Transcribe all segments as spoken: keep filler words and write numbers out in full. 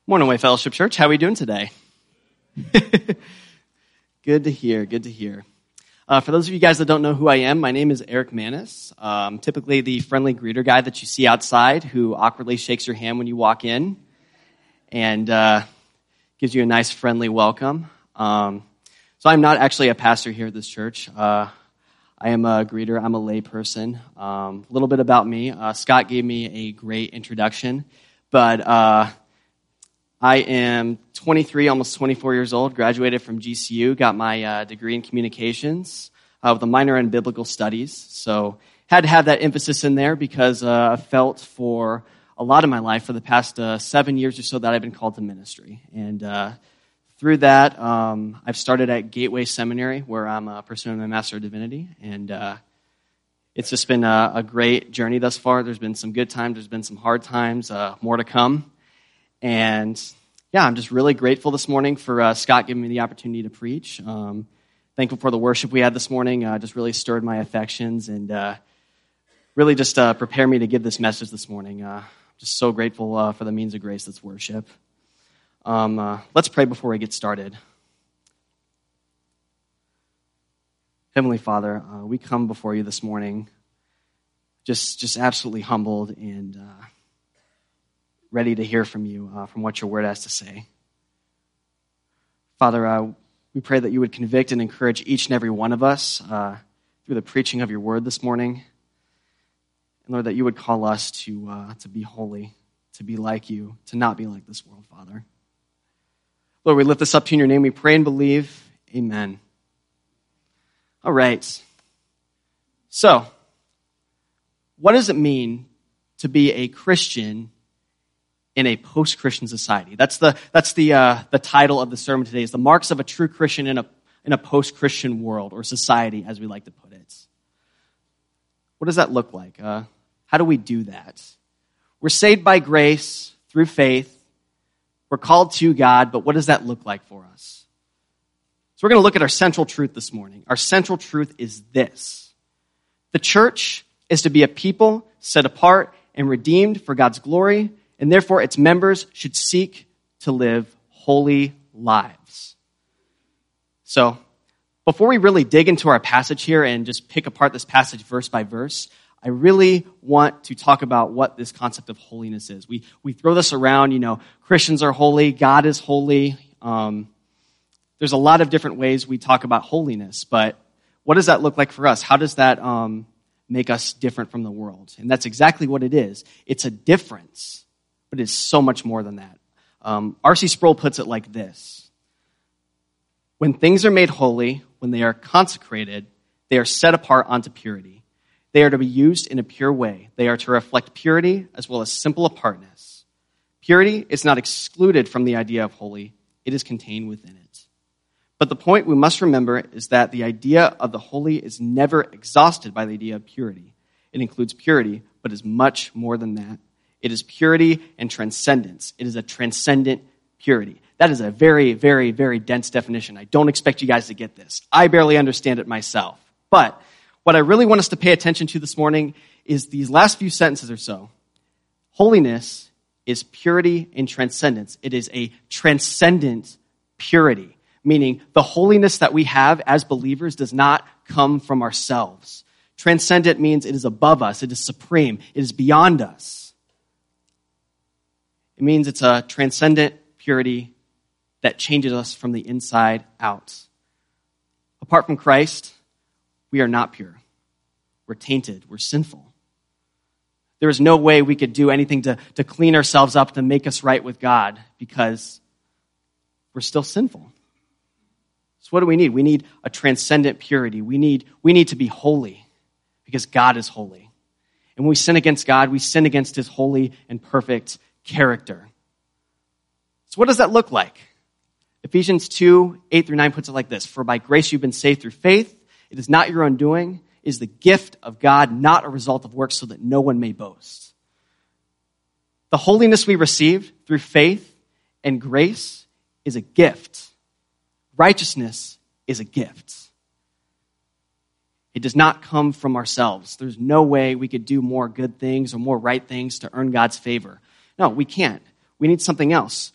Morning, Way Fellowship Church. How are we doing today? Good to hear, good to hear. Uh, for those of you guys that don't know who I am, my name is Eric Manis. Um, typically the friendly greeter guy that you see outside who awkwardly shakes your hand when you walk in and uh, gives you a nice friendly welcome. Um, so I'm not actually a pastor here at this church. Uh, I am a greeter. I'm a lay person. Um, a little bit about me. Uh, Scott gave me a great introduction, but uh, I am twenty-three, almost twenty-four years old, graduated from G C U, got my uh, degree in communications uh, with a minor in biblical studies. So had to have that emphasis in there because uh, I felt for a lot of my life, for the past uh, seven years or so, that I've been called to ministry. And uh, through that, um, I've started at Gateway Seminary, where I'm uh, pursuing my Master of Divinity. And uh, it's just been a, a great journey thus far. There's been some good times, there's been some hard times, uh, more to come. And yeah, I'm just really grateful this morning for uh, Scott giving me the opportunity to preach. Um, thankful for the worship we had this morning. Uh, just really stirred my affections and uh, really just uh, prepared me to give this message this morning. Uh, just so grateful uh, for the means of grace that's worship. Um, uh, let's pray before we get started. Heavenly Father, uh, we come before you this morning just, just absolutely humbled and uh, ready to hear from you, uh, from what your word has to say. Father, uh, we pray that you would convict and encourage each and every one of us uh, through the preaching of your word this morning. And Lord, that you would call us to uh, to be holy, to be like you, to not be like this world, Father. Lord, we lift this up to you in your name. We pray and believe. Amen. All right. So, what does it mean to be a Christian in a post-Christian society? That's the that's the uh, the title of the sermon today, is the marks of a true Christian in a in a post-Christian world, or society, as we like to put it. What does that look like? Uh, how do we do that? We're saved by grace through faith. We're called to God, but what does that look like for us? So we're going to look at our central truth this morning. Our central truth is this: the church is to be a people set apart and redeemed for God's glory, and therefore its members should seek to live holy lives. So, before we really dig into our passage here and just pick apart this passage verse by verse, I really want to talk about what this concept of holiness is. We we throw this around, you know, Christians are holy, God is holy. Um, there's a lot of different ways we talk about holiness, but what does that look like for us? How does that um, make us different from the world? And that's exactly what it is. It's a difference. But it's so much more than that. Um, R C Sproul puts it like this: when things are made holy, when they are consecrated, they are set apart unto purity. They are to be used in a pure way. They are to reflect purity as well as simple apartness. Purity is not excluded from the idea of holy. It is contained within it. But the point we must remember is that the idea of the holy is never exhausted by the idea of purity. It includes purity, but is much more than that. It is purity and transcendence. It is a transcendent purity. That is a very, very, very dense definition. I don't expect you guys to get this. I barely understand it myself. But what I really want us to pay attention to this morning is these last few sentences or so. Holiness is purity and transcendence. It is a transcendent purity, meaning the holiness that we have as believers does not come from ourselves. Transcendent means it is above us. It is supreme. It is beyond us. It means it's a transcendent purity that changes us from the inside out. Apart from Christ, we are not pure. We're tainted. We're sinful. There is no way we could do anything to, to clean ourselves up, to make us right with God, because we're still sinful. So what do we need? We need a transcendent purity. We need, we need to be holy because God is holy. And when we sin against God, we sin against his holy and perfect character. So what does that look like? Ephesians two, eight through nine puts it like this: for by grace you've been saved through faith. It is not your own doing. It is the gift of God, not a result of works, so that no one may boast. The holiness we receive through faith and grace is a gift. Righteousness is a gift. It does not come from ourselves. There's no way we could do more good things or more right things to earn God's favor. No, we can't. We need something else.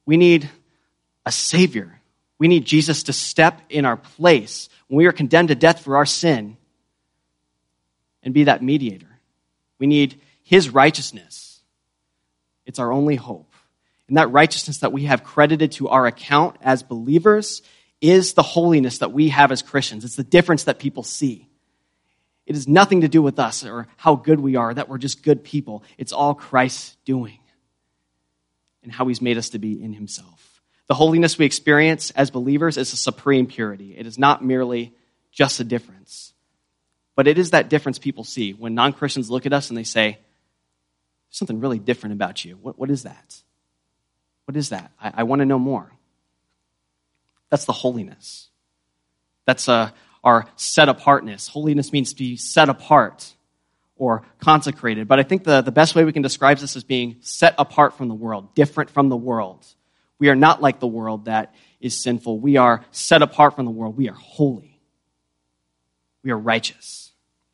We need a Savior. We need Jesus to step in our place when we are condemned to death for our sin and be that mediator. We need his righteousness. It's our only hope. And that righteousness that we have credited to our account as believers is the holiness that we have as Christians. It's the difference that people see. It has nothing to do with us or how good we are, that we're just good people. It's all Christ's doing and how he's made us to be in himself. The holiness we experience as believers is a supreme purity. It is not merely just a difference, but it is that difference people see when non-Christians look at us and they say, there's something really different about you. What, what is that? What is that? I, I want to know more. That's the holiness. That's uh, our set-apartness. Holiness means to be set apart or consecrated. But I think the, the best way we can describe this is being set apart from the world, different from the world. We are not like the world that is sinful. We are set apart from the world. We are holy. We are righteous.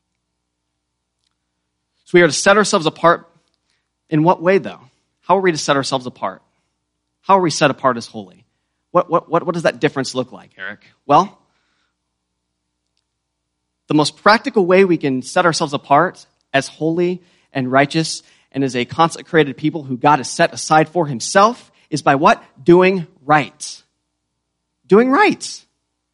So we are to set ourselves apart. In what way, though? How are we to set ourselves apart? How are we set apart as holy? What, what, what, what does that difference look like, Eric? Well, the most practical way we can set ourselves apart as holy and righteous and as a consecrated people who God has set aside for himself is by what? Doing right. Doing right.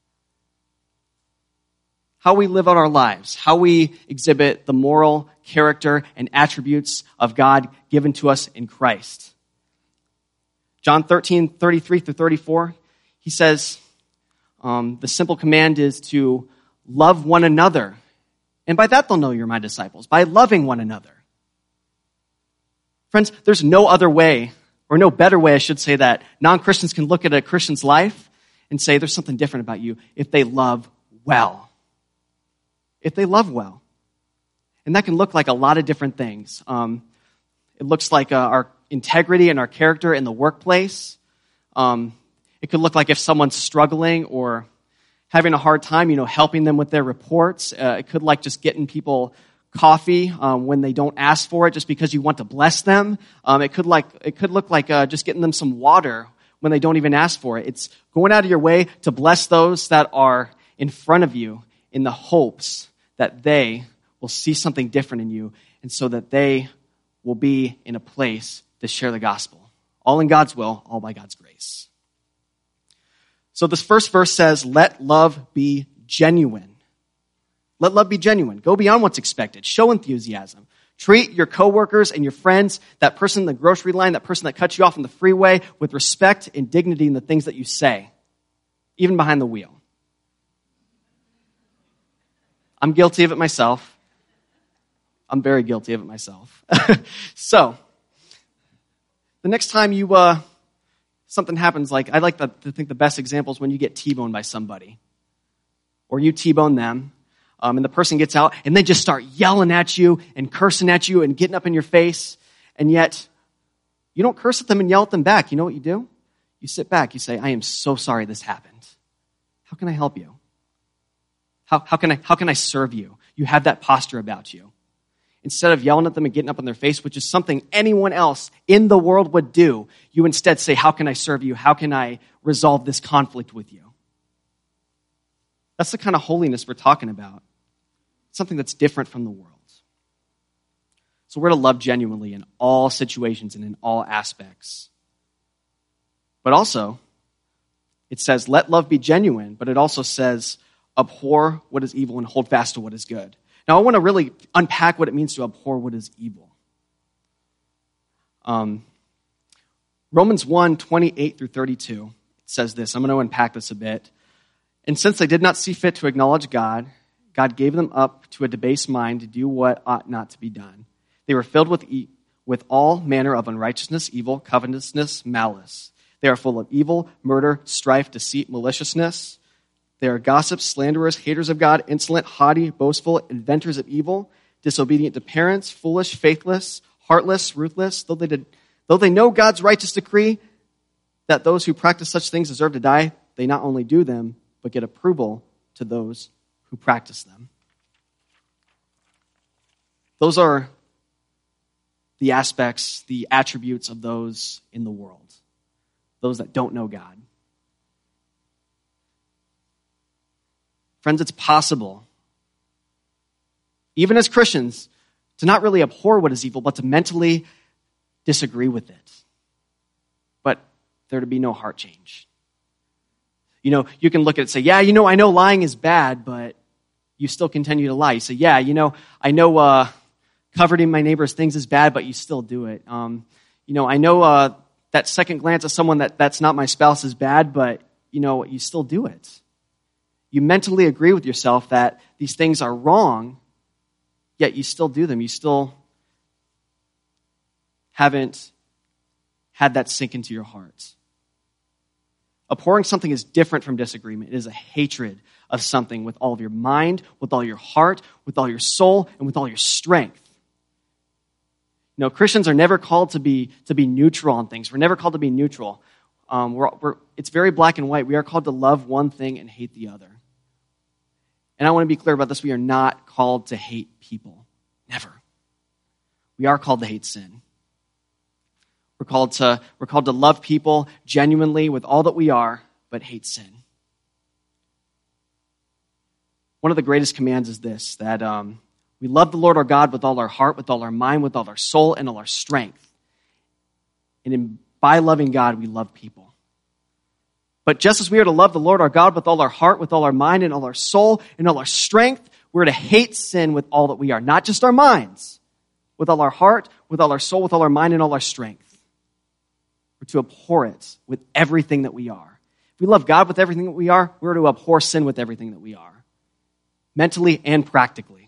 How we live out our lives, how we exhibit the moral character and attributes of God given to us in Christ. John thirteen, thirty-three through thirty-four, he says, um, the simple command is to love one another. And by that they'll know you're my disciples, by loving one another. Friends, there's no other way, or no better way, I should say, that non-Christians can look at a Christian's life and say there's something different about you if they love well. If they love well. And that can look like a lot of different things. Um, it looks like uh, our integrity and our character in the workplace. Um, it could look like if someone's struggling or having a hard time, you know, helping them with their reports. Uh, it could like just getting people coffee um, when they don't ask for it, just because you want to bless them. Um, it could like it could look like uh, just getting them some water when they don't even ask for it. It's going out of your way to bless those that are in front of you in the hopes that they will see something different in you, and so that they will be in a place to share the gospel. All in God's will, all by God's grace. So this first verse says, let love be genuine. Let love be genuine. Go beyond what's expected. Show enthusiasm. Treat your coworkers and your friends, that person in the grocery line, that person that cuts you off on the freeway, with respect and dignity in the things that you say, even behind the wheel. I'm guilty of it myself. I'm very guilty of it myself. So, the next time you uh, something happens, like I like to, to think the best example is when you get T-boned by somebody, or you T-bone them, um, and the person gets out and they just start yelling at you and cursing at you and getting up in your face, and yet you don't curse at them and yell at them back. You know what you do? You sit back. You say, "I am so sorry this happened. How can I help you? How, how can I how can I serve you?" You have that posture about you. Instead of yelling at them and getting up in their face, which is something anyone else in the world would do, you instead say, how can I serve you? How can I resolve this conflict with you? That's the kind of holiness we're talking about. Something that's different from the world. So we're to love genuinely in all situations and in all aspects. But also, it says, let love be genuine, but it also says, abhor what is evil and hold fast to what is good. Now, I want to really unpack what it means to abhor what is evil. Um, Romans one, twenty-eight through thirty-two says this. I'm going to unpack this a bit. And since they did not see fit to acknowledge God, God gave them up to a debased mind to do what ought not to be done. They were filled with e- with all manner of unrighteousness, evil, covetousness, malice. They are full of evil, murder, strife, deceit, maliciousness. They are gossips, slanderers, haters of God, insolent, haughty, boastful, inventors of evil, disobedient to parents, foolish, faithless, heartless, ruthless. Though they, did, though they know God's righteous decree that those who practice such things deserve to die, they not only do them, but get approval to those who practice them. Those are the aspects, the attributes of those in the world. those that don't know God. Friends, it's possible, even as Christians, to not really abhor what is evil, but to mentally disagree with it. But there to be no heart change. You know, you can look at it and say, yeah, you know, I know lying is bad, but you still continue to lie. You say, yeah, you know, I know uh, coveting my neighbor's things is bad, but you still do it. Um, you know, I know uh, that second glance at someone that, that's not my spouse is bad, but, you know, you still do it. You mentally agree with yourself that these things are wrong, yet you still do them. You still haven't had that sink into your heart. Abhorring something is different from disagreement. It is a hatred of something with all of your mind, with all your heart, with all your soul, and with all your strength. You know, Christians are never called to be to be neutral on things. We're never called to be neutral. Um, we're, we're, it's very black and white. We are called to love one thing and hate the other. And I want to be clear about this. We are not called to hate people. Never. We are called to hate sin. We're called to, we're called to love people genuinely with all that we are, but hate sin. One of the greatest commands is this, that um, we love the Lord our God with all our heart, with all our mind, with all our soul, and all our strength. And in, by loving God, we love people. But just as we are to love the Lord our God with all our heart, with all our mind, and all our soul, and all our strength, we're to hate sin with all that we are. Not just our minds, with all our heart, with all our soul, with all our mind, and all our strength. We're to abhor it with everything that we are. If we love God with everything that we are, we're to abhor sin with everything that we are. Mentally and practically.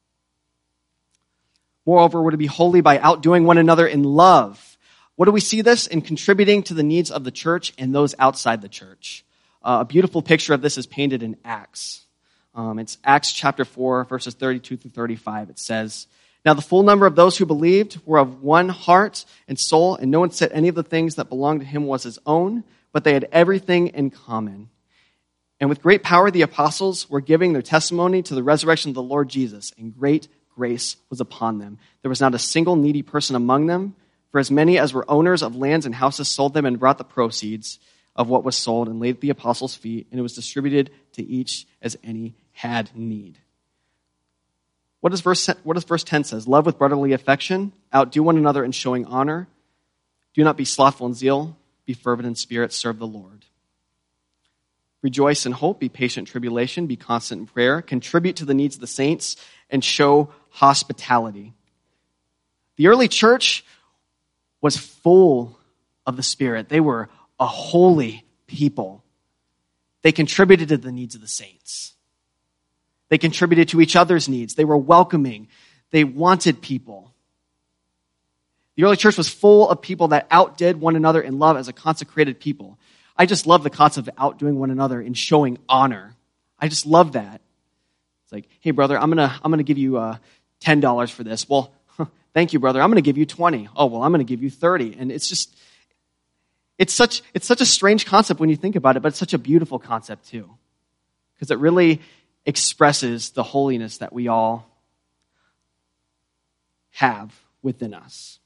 Moreover, we're to be holy by outdoing one another in love. What do we see this? In contributing to the needs of the church and those outside the church. Uh, a beautiful picture of this is painted in Acts. Um, it's Acts chapter four, verses thirty-two through thirty-five. It says, "Now the full number of those who believed were of one heart and soul, and no one said any of the things that belonged to him was his own, but they had everything in common. And with great power the apostles were giving their testimony to the resurrection of the Lord Jesus, and great grace was upon them. There was not a single needy person among them. For as many as were owners of lands and houses sold them and brought the proceeds of what was sold and laid at the apostles' feet, and it was distributed to each as any had need." What does verse, what does verse ten says? "Love with brotherly affection, outdo one another in showing honor. Do not be slothful in zeal, be fervent in spirit, serve the Lord. Rejoice in hope, be patient in tribulation, be constant in prayer, contribute to the needs of the saints, and show hospitality." The early church was full of the Spirit. They were a holy people. They contributed to the needs of the saints. They contributed to each other's needs. They were welcoming. They wanted people. The early church was full of people that outdid one another in love as a consecrated people. I just love the concept of outdoing one another in showing honor. I just love that. It's like, hey, brother, I'm gonna I'm gonna give you uh, ten dollars for this. Well, thank you, brother. I'm going to give you twenty. Oh, well, I'm going to give you thirty. And it's just, it's such, it's such a strange concept when you think about it, but it's such a beautiful concept too. Because it really expresses the holiness that we all have within us.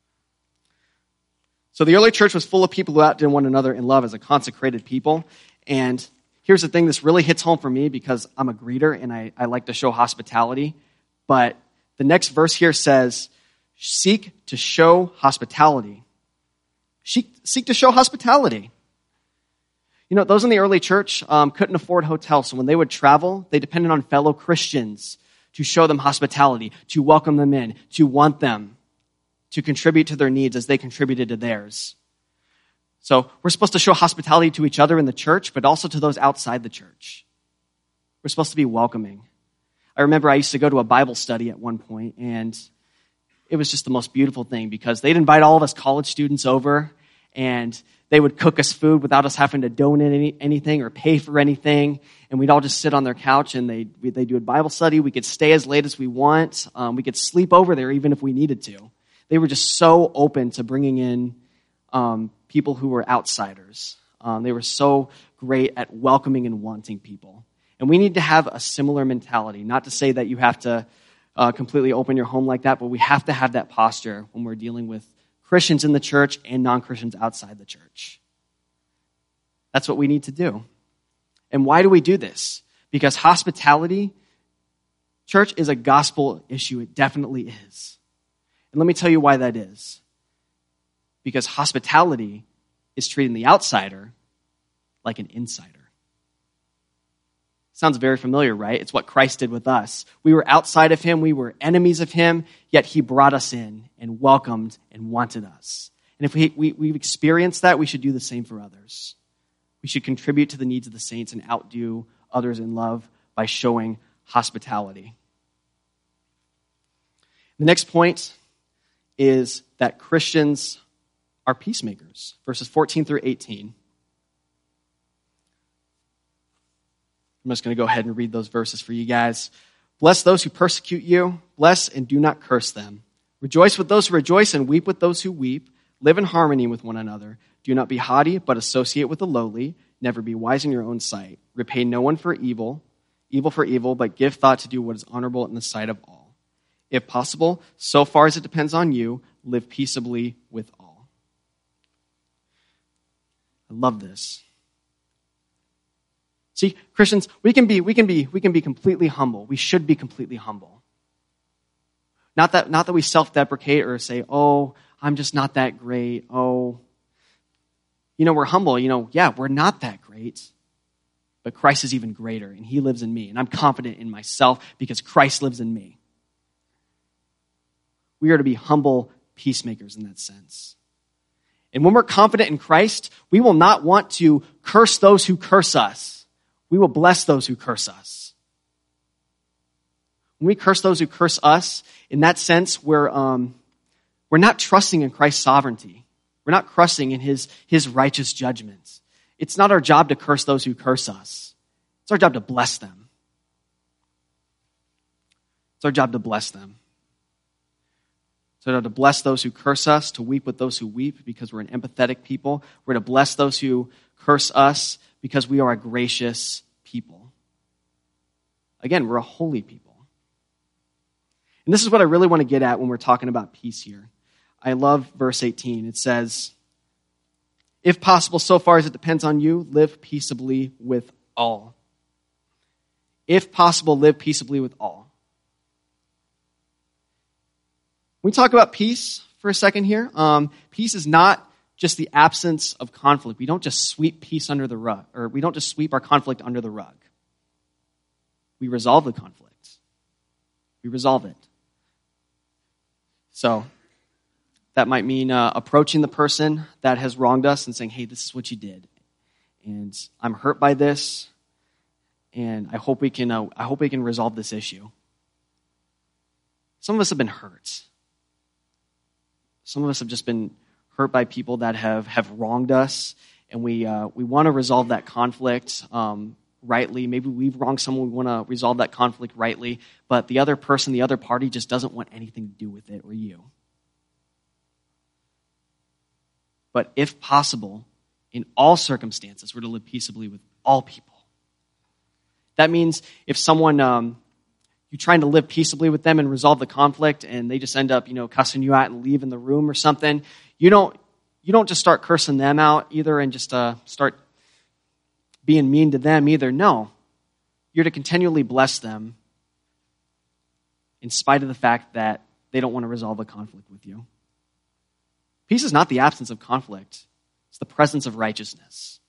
So the early church was full of people who outdid one another in love as a consecrated people. And here's the thing, this really hits home for me because I'm a greeter and I, I like to show hospitality. But the next verse here says, seek to show hospitality. Seek, seek to show hospitality. You know, those in the early church um, couldn't afford hotels, so when they would travel, they depended on fellow Christians to show them hospitality, to welcome them in, to want them, to contribute to their needs as they contributed to theirs. So we're supposed to show hospitality to each other in the church, but also to those outside the church. We're supposed to be welcoming. I remember I used to go to a Bible study at one point, and it was just the most beautiful thing because they'd invite all of us college students over, and they would cook us food without us having to donate any, anything or pay for anything, and we'd all just sit on their couch, and they'd, they'd do a Bible study. We could stay as late as we want. Um, we could sleep over there even if we needed to. They were just so open to bringing in um, people who were outsiders. Um, they were so great at welcoming and wanting people. And we need to have a similar mentality. Not to say that you have to uh, completely open your home like that, but we have to have that posture when we're dealing with Christians in the church and non-Christians outside the church. That's what we need to do. And why do we do this? Because hospitality, church, is a gospel issue. It definitely is. And let me tell you why that is. Because hospitality is treating the outsider like an insider. Sounds very familiar, right? It's what Christ did with us. We were outside of him. We were enemies of him, yet he brought us in and welcomed and wanted us. And if we, we, we've experienced that, we should do the same for others. We should contribute to the needs of the saints and outdo others in love by showing hospitality. The next point is that Christians are peacemakers. Verses fourteen through eighteen. I'm just going to go ahead and read those verses for you guys. Bless those who persecute you. Bless and do not curse them. Rejoice with those who rejoice and weep with those who weep. Live in harmony with one another. Do not be haughty, but associate with the lowly. Never be wise in your own sight. Repay no one for evil, evil for evil, but give thought to do what is honorable in the sight of all. If possible, so far as it depends on you, live peaceably with all. I love this. See, Christians, we can be, we can be, we can be completely humble. We should be completely humble. Not that, not that we self-deprecate or say, oh, I'm just not that great. Oh, you know, we're humble. You know, yeah, we're not that great. But Christ is even greater, and he lives in me. And I'm confident in myself because Christ lives in me. We are to be humble peacemakers in that sense. And when we're confident in Christ, we will not want to curse those who curse us. We will bless those who curse us. When we curse those who curse us, in that sense, we're, um, we're not trusting in Christ's sovereignty. We're not trusting in his, his righteous judgments. It's not our job to curse those who curse us. It's our job to bless them. It's our job to bless them. It's our job to bless those who curse us, to weep with those who weep because we're an empathetic people. We're to bless those who curse us because we are a gracious people. Again, we're a holy people. And this is what I really want to get at when we're talking about peace here. I love verse eighteen. It says, if possible, so far as it depends on you, live peaceably with all. If possible, live peaceably with all. When we talk about peace for a second here, um, peace is not just the absence of conflict. We don't just sweep peace under the rug, or we don't just sweep our conflict under the rug. We resolve the conflict. We resolve it. So that might mean uh, approaching the person that has wronged us and saying, hey, this is what you did. And I'm hurt by this. And I hope we can, uh, I hope we can resolve this issue. Some of us have been hurt. Some of us have just been hurt by people that have, have wronged us, and we uh, we want to resolve that conflict um, rightly. Maybe we've wronged someone, we want to resolve that conflict rightly, but the other person, the other party just doesn't want anything to do with it or you. But if possible, in all circumstances, we're to live peaceably with all people. That means if someone, um, you're trying to live peaceably with them and resolve the conflict, and they just end up, you know, cussing you out and leaving the room or something, You don't, you don't just start cursing them out either and just uh, start being mean to them either. No. You're to continually bless them in spite of the fact that they don't want to resolve a conflict with you. Peace is not the absence of conflict. It's the presence of righteousness.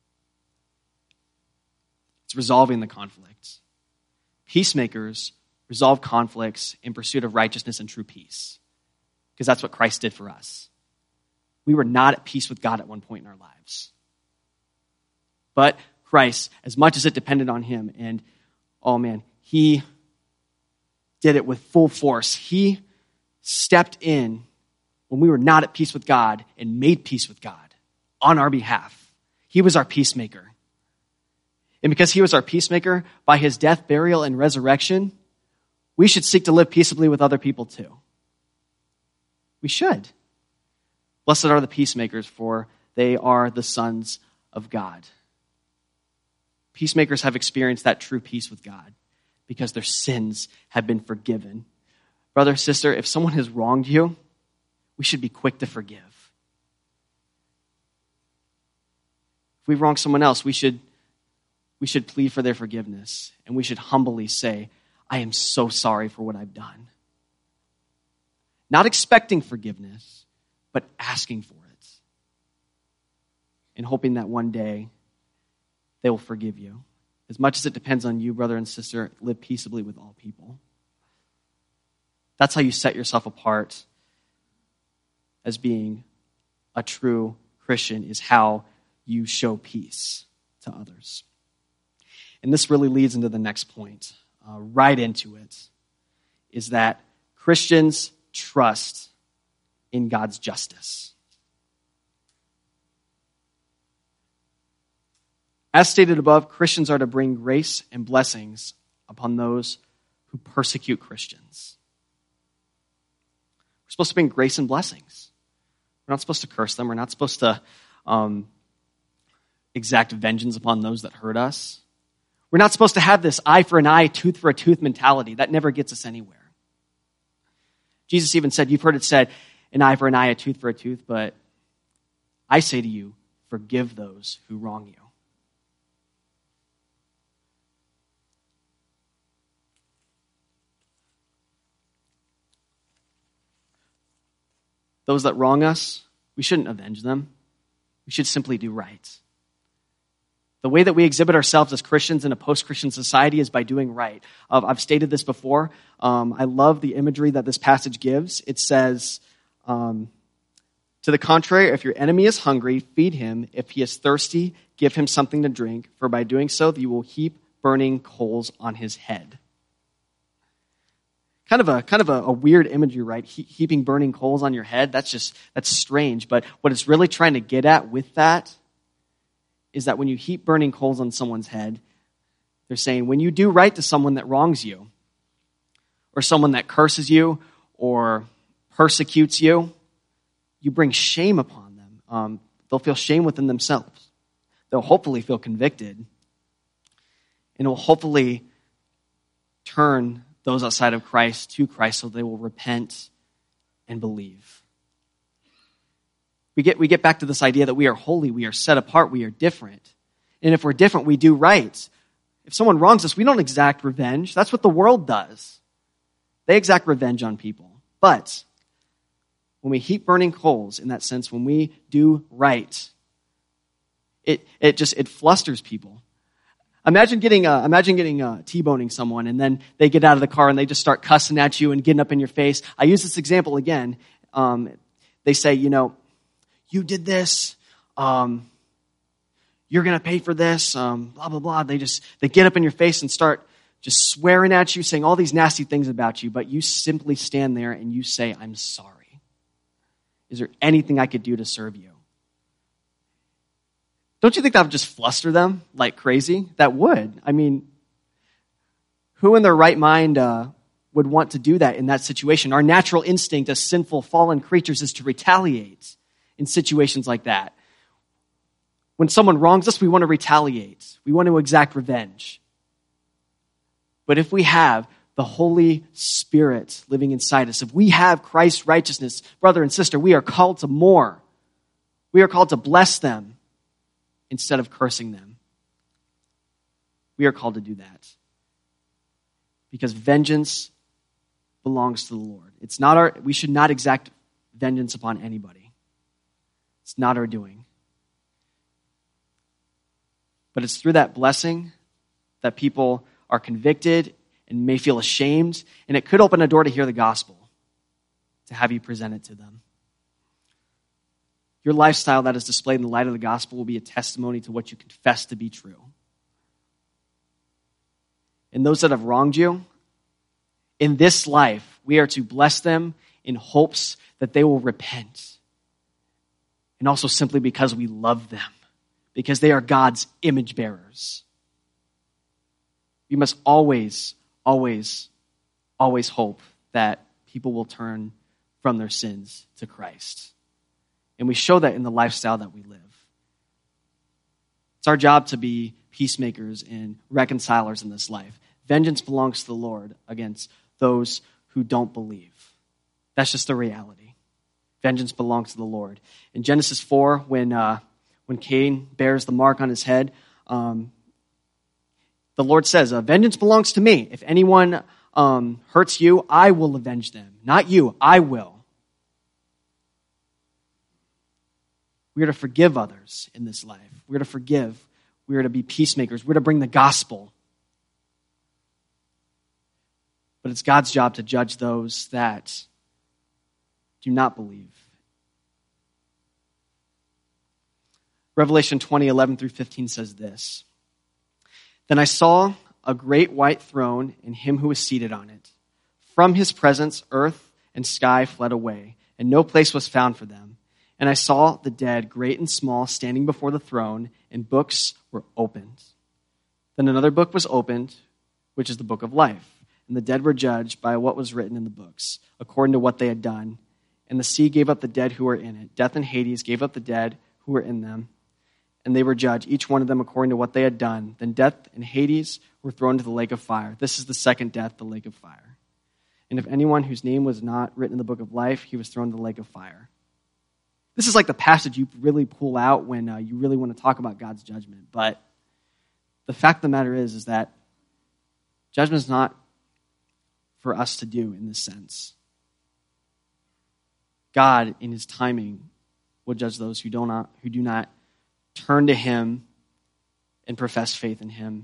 It's resolving the conflict. Peacemakers resolve conflicts in pursuit of righteousness and true peace, because that's what Christ did for us. We were not at peace with God at one point in our lives. But Christ, as much as it depended on him, and oh man, he did it with full force. He stepped in when we were not at peace with God and made peace with God on our behalf. He was our peacemaker. And because he was our peacemaker, by his death, burial, and resurrection, we should seek to live peaceably with other people too. We should. Blessed are the peacemakers, for they are the sons of God. Peacemakers have experienced that true peace with God because their sins have been forgiven. Brother, sister, if someone has wronged you, we should be quick to forgive. If we wrong someone else, we should, we should plead for their forgiveness. And we should humbly say, I am so sorry for what I've done. Not expecting forgiveness, but asking for it. And hoping that one day they will forgive you. As much as it depends on you, brother and sister, live peaceably with all people. That's how you set yourself apart as being a true Christian, is how you show peace to others. And this really leads into the next point, uh, right into it, is that Christians trust in God's justice. As stated above, Christians are to bring grace and blessings upon those who persecute Christians. We're supposed to bring grace and blessings. We're not supposed to curse them. We're not supposed to um, exact vengeance upon those that hurt us. We're not supposed to have this eye for an eye, tooth for a tooth mentality. That never gets us anywhere. Jesus even said, you've heard it said, an eye for an eye, a tooth for a tooth, but I say to you, forgive those who wrong you. Those that wrong us, we shouldn't avenge them. We should simply do right. The way that we exhibit ourselves as Christians in a post-Christian society is by doing right. Uh, I've stated this before. Um, I love the imagery that this passage gives. It says, um, to the contrary, if your enemy is hungry, feed him. If he is thirsty, give him something to drink. For by doing so, you will heap burning coals on his head. Kind of a kind of a, a weird imagery, right? He, heaping burning coals on your head. That's just, that's strange. But what it's really trying to get at with that is that when you heap burning coals on someone's head, they're saying when you do right to someone that wrongs you, or someone that curses you, or persecutes you, you bring shame upon them. Um, they'll feel shame within themselves. They'll hopefully feel convicted. And it will hopefully turn those outside of Christ to Christ so they will repent and believe. We get, we get back to this idea that we are holy, we are set apart, we are different. And if we're different, we do right. If someone wrongs us, we don't exact revenge. That's what the world does. They exact revenge on people. But when we heap burning coals, in that sense, when we do right, it, it just, it flusters people. Imagine getting, uh, imagine getting uh, T-boning someone, and then they get out of the car and they just start cussing at you and getting up in your face. I use this example again. Um, they say, you know, you did this. Um, you're going to pay for this. Um, blah blah blah. They just they get up in your face and start just swearing at you, saying all these nasty things about you. But you simply stand there and you say, "I'm sorry. Is there anything I could do to serve you?" Don't you think that would just fluster them like crazy? That would. I mean, who in their right mind uh, would want to do that in that situation? Our natural instinct as sinful, fallen creatures is to retaliate in situations like that. When someone wrongs us, we want to retaliate. We want to exact revenge. But if we have the Holy Spirit living inside us, if we have Christ's righteousness, brother and sister, we are called to more. We are called to bless them instead of cursing them. We are called to do that. Because vengeance belongs to the Lord. It's not our, we should not exact vengeance upon anybody. It's not our doing. But it's through that blessing that people are convicted and may feel ashamed, and it could open a door to hear the gospel, to have you present it to them. Your lifestyle that is displayed in the light of the gospel will be a testimony to what you confess to be true. And those that have wronged you, in this life, we are to bless them in hopes that they will repent. And also simply because we love them, because they are God's image bearers. We must always, always, always hope that people will turn from their sins to Christ. And we show that in the lifestyle that we live. It's our job to be peacemakers and reconcilers in this life. Vengeance belongs to the Lord against those who don't believe. That's just the reality. Vengeance belongs to the Lord. In Genesis four, when uh, when Cain bears the mark on his head, um, the Lord says, uh, vengeance belongs to me. If anyone um, hurts you, I will avenge them. Not you, I will. We are to forgive others in this life. We are to forgive. We are to be peacemakers. We're to bring the gospel. But it's God's job to judge those that do not believe. Revelation twenty, eleven through fifteen says this. Then I saw a great white throne and him who was seated on it. From his presence, earth and sky fled away, and no place was found for them. And I saw the dead, great and small, standing before the throne, and books were opened. Then another book was opened, which is the book of life. And the dead were judged by what was written in the books, according to what they had done. And the sea gave up the dead who were in it. Death and Hades gave up the dead who were in them. And they were judged, each one of them according to what they had done. Then death and Hades were thrown into the lake of fire. This is the second death, the lake of fire. And if anyone whose name was not written in the book of life, he was thrown into the lake of fire. This is like the passage you really pull out when uh, you really want to talk about God's judgment. But the fact of the matter is, is that judgment is not for us to do in this sense. God, in his timing, will judge those who do not, who do not turn to him and profess faith in him.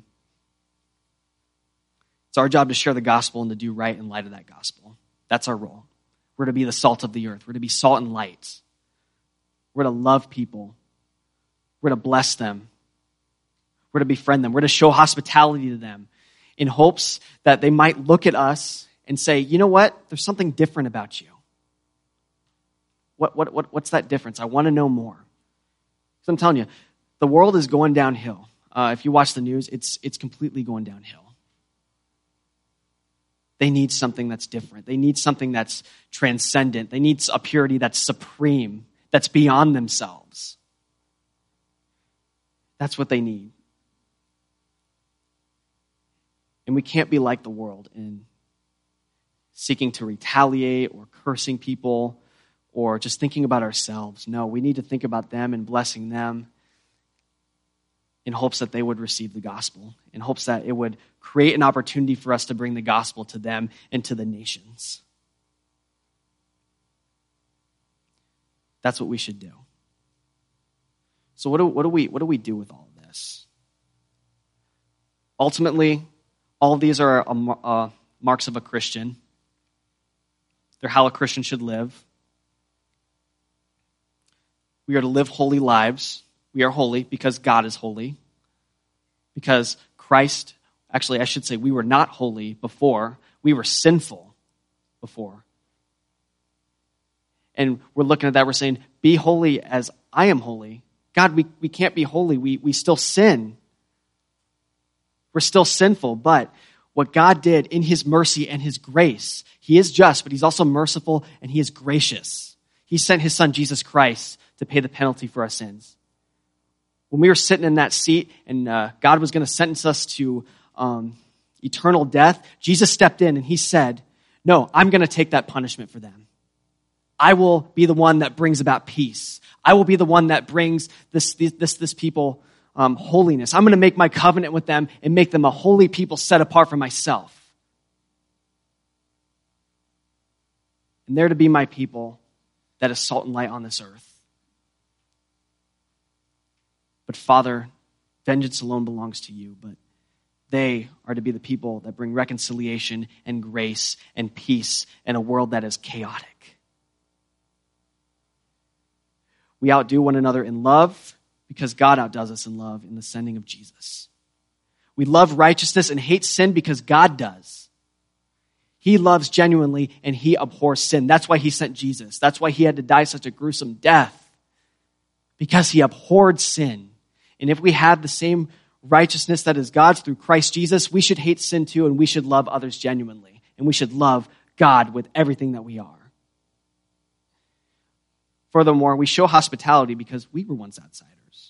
It's our job to share the gospel and to do right in light of that gospel. That's our role. We're to be the salt of the earth. We're to be salt and light. We're to love people. We're to bless them. We're to befriend them. We're to show hospitality to them in hopes that they might look at us and say, you know what? There's something different about you. What, what, what, what's that difference? I want to know more. So I'm telling you, the world is going downhill. Uh, if you watch the news, it's it's completely going downhill. They need something that's different. They need something that's transcendent. They need a purity that's supreme, that's beyond themselves. That's what they need. And we can't be like the world in seeking to retaliate or cursing people or just thinking about ourselves. No, we need to think about them and blessing them in hopes that they would receive the gospel, in hopes that it would create an opportunity for us to bring the gospel to them and to the nations. That's what we should do. So what do, what do we what do we do with all of this? Ultimately, all of these are uh, marks of a Christian. They're how a Christian should live. We are to live holy lives. We are holy because God is holy. Because Christ, actually I should say we were not holy before. We were sinful before. And we're looking at that, we're saying, be holy as I am holy. God, we, we can't be holy. We, we still sin. We're still sinful, but what God did in his mercy and his grace, he is just, but he's also merciful and he is gracious. He sent his son, Jesus Christ, to pay the penalty for our sins. When we were sitting in that seat and uh, God was going to sentence us to um, eternal death, Jesus stepped in and he said, no, I'm going to take that punishment for them. I will be the one that brings about peace. I will be the one that brings this this this people um, holiness. I'm going to make my covenant with them and make them a holy people set apart for myself. And they're to be my people that is salt and light on this earth. But Father, vengeance alone belongs to you, but they are to be the people that bring reconciliation and grace and peace in a world that is chaotic. We outdo one another in love because God outdoes us in love in the sending of Jesus. We love righteousness and hate sin because God does. He loves genuinely and he abhors sin. That's why he sent Jesus. That's why he had to die such a gruesome death, because he abhorred sin. And if we have the same righteousness that is God's through Christ Jesus, we should hate sin too, and we should love others genuinely. And we should love God with everything that we are. Furthermore, we show hospitality because we were once outsiders,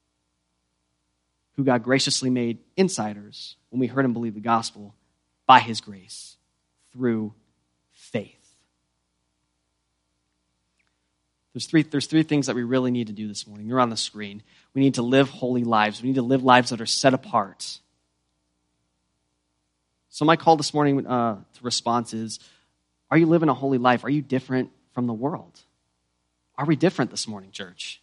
who God graciously made insiders when we heard and believed the gospel by his grace through faith. There's three, there's three things that we really need to do this morning. They're on the screen. We need to live holy lives. We need to live lives that are set apart. So my call this morning uh, to response is, are you living a holy life? Are you different from the world? Are we different this morning, church?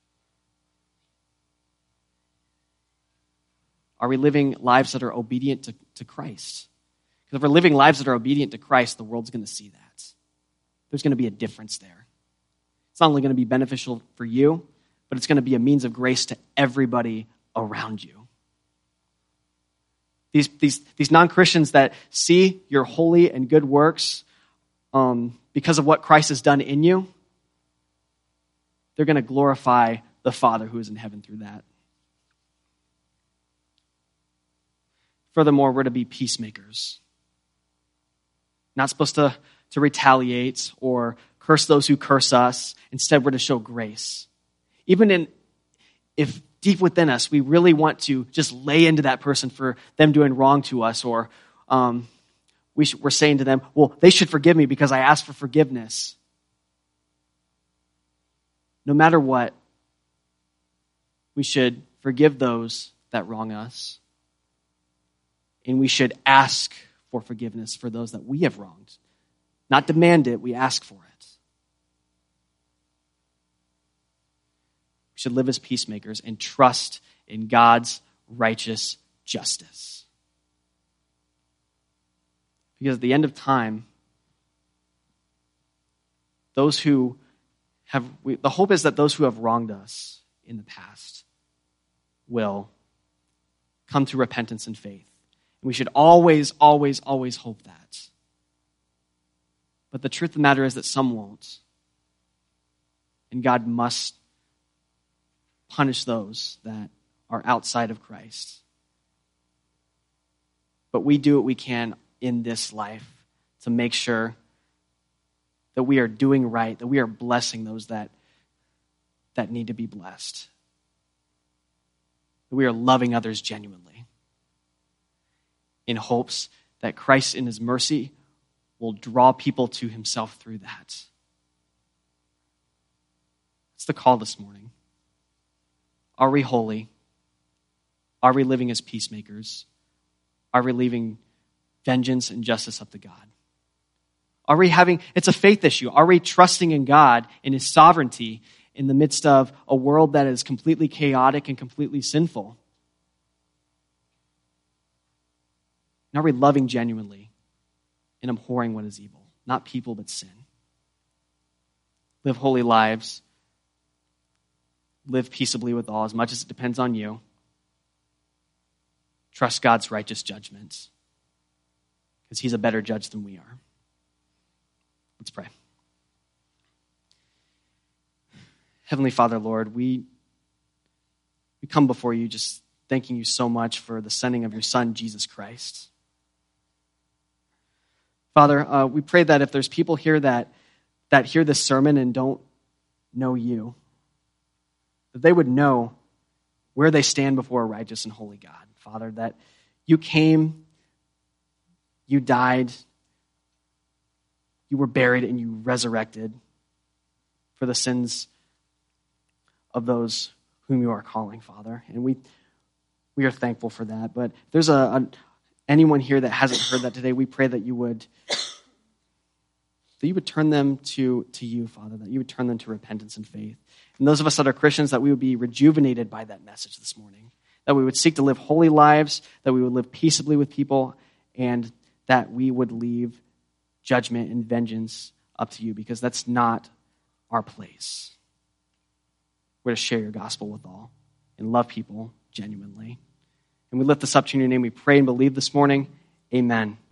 Are we living lives that are obedient to, to Christ? Because if we're living lives that are obedient to Christ, the world's going to see that. There's going to be a difference there. It's not only going to be beneficial for you, but it's going to be a means of grace to everybody around you. These, these, these non-Christians that see your holy and good works um, because of what Christ has done in you, they're going to glorify the Father who is in heaven through that. Furthermore, we're to be peacemakers. Not supposed to, to retaliate or curse those who curse us. Instead, we're to show grace. Even in, if deep within us, we really want to just lay into that person for them doing wrong to us, or um, we should, we're saying to them, well, they should forgive me because I asked for forgiveness. No matter what, we should forgive those that wrong us. And we should ask for forgiveness for those that we have wronged. Not demand it, we ask for it. We should live as peacemakers and trust in God's righteous justice. Because at the end of time, those who have, we, the hope is that those who have wronged us in the past will come to repentance and faith. And we should always, always, always hope that. But the truth of the matter is that some won't. And God must punish those that are outside of Christ. But we do what we can in this life to make sure that we are doing right, that we are blessing those that, that need to be blessed. That we are loving others genuinely in hopes that Christ in his mercy will draw people to himself through that. That's the call this morning. Are we holy? Are we living as peacemakers? Are we leaving vengeance and justice up to God? Are we having, it's a faith issue. Are we trusting in God, in his sovereignty, in the midst of a world that is completely chaotic and completely sinful? And are we loving genuinely and abhorring what is evil? Not people, but sin. Live holy lives. Live peaceably with all, as much as it depends on you. Trust God's righteous judgment, because he's a better judge than we are. Let's pray. Heavenly Father, Lord, we, we come before you just thanking you so much for the sending of your Son, Jesus Christ. Father, uh, we pray that if there's people here that, that hear this sermon and don't know you, that they would know where they stand before a righteous and holy God. Father, that you came, you died, you were buried, and you resurrected for the sins of those whom you are calling, Father. And we we are thankful for that. But if there's a, a anyone here that hasn't heard that today, we pray that you would that you would turn them to, to you, Father, that you would turn them to repentance and faith. And those of us that are Christians, that we would be rejuvenated by that message this morning, that we would seek to live holy lives, that we would live peaceably with people, and that we would leave judgment and vengeance up to you, because that's not our place. We're to share your gospel with all and love people genuinely. And we lift this up to your name. We pray and believe this morning. Amen.